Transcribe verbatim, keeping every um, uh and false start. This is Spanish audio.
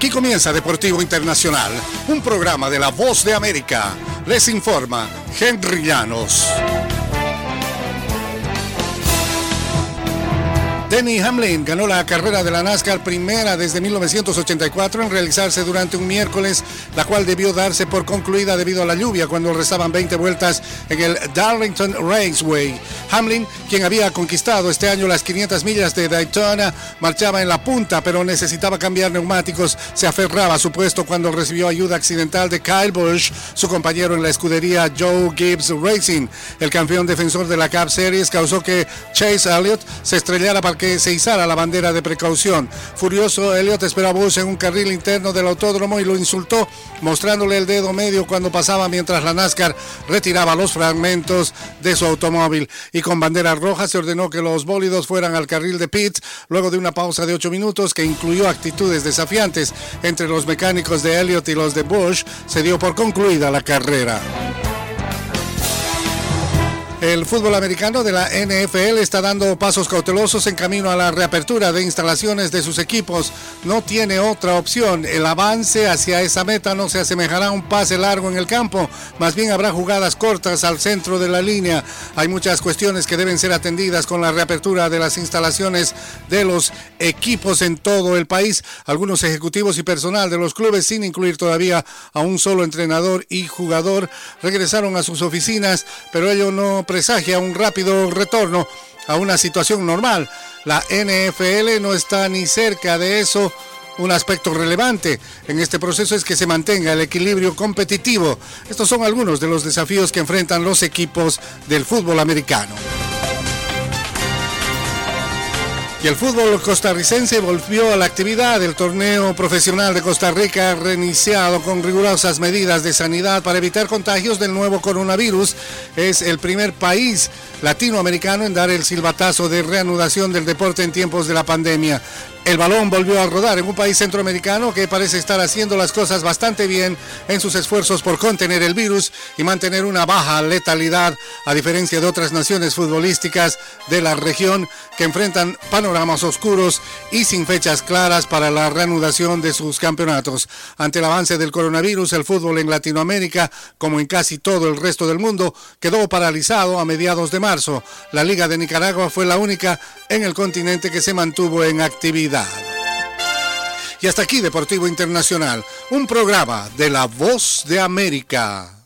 Aquí comienza Deportivo Internacional, un programa de La Voz de América. Les informa Henry Llanos. Denny Hamlin ganó la carrera de la NASCAR primera desde mil novecientos ochenta y cuatro en realizarse durante un miércoles, la cual debió darse por concluida debido a la lluvia cuando restaban veinte vueltas en el Darlington Raceway. Hamlin, quien había conquistado este año las quinientas millas de Daytona, marchaba en la punta, pero necesitaba cambiar neumáticos. Se aferraba a su puesto cuando recibió ayuda accidental de Kyle Busch, su compañero en la escudería Joe Gibbs Racing. El campeón defensor de la Cup Series causó que Chase Elliott se estrellara para que se izara la bandera de precaución. Furioso, Elliott esperó a Busch en un carril interno del autódromo y lo insultó, mostrándole el dedo medio cuando pasaba mientras la NASCAR retiraba los fragmentos de su automóvil. Y con bandera roja se ordenó que los bólidos fueran al carril de pits luego de una pausa de ocho minutos que incluyó actitudes desafiantes entre los mecánicos de Elliott y los de Busch. Se dio por concluida la carrera. El fútbol americano de la N F L está dando pasos cautelosos en camino a la reapertura de instalaciones de sus equipos. No tiene otra opción. El avance hacia esa meta no se asemejará a un pase largo en el campo. Más bien habrá jugadas cortas al centro de la línea. Hay muchas cuestiones que deben ser atendidas con la reapertura de las instalaciones de los equipos en todo el país. Algunos ejecutivos y personal de los clubes, sin incluir todavía a un solo entrenador y jugador, regresaron a sus oficinas, pero ello no presagia un rápido retorno a una situación normal. La N F L no está ni cerca de eso. Un aspecto relevante en este proceso es que se mantenga el equilibrio competitivo. Estos son algunos de los desafíos que enfrentan los equipos del fútbol americano. Y el fútbol costarricense volvió a la actividad. El torneo profesional de Costa Rica ha reiniciado con rigurosas medidas de sanidad para evitar contagios del nuevo coronavirus. Es el primer país latinoamericano en dar el silbatazo de reanudación del deporte en tiempos de la pandemia. El balón volvió a rodar en un país centroamericano que parece estar haciendo las cosas bastante bien en sus esfuerzos por contener el virus y mantener una baja letalidad, a diferencia de otras naciones futbolísticas de la región que enfrentan panoramas oscuros y sin fechas claras para la reanudación de sus campeonatos. Ante el avance del coronavirus, el fútbol en Latinoamérica, como en casi todo el resto del mundo, quedó paralizado a mediados de marzo. La Liga de Nicaragua fue la única en el continente que se mantuvo en actividad. Y hasta aquí Deportivo Internacional, un programa de La Voz de América.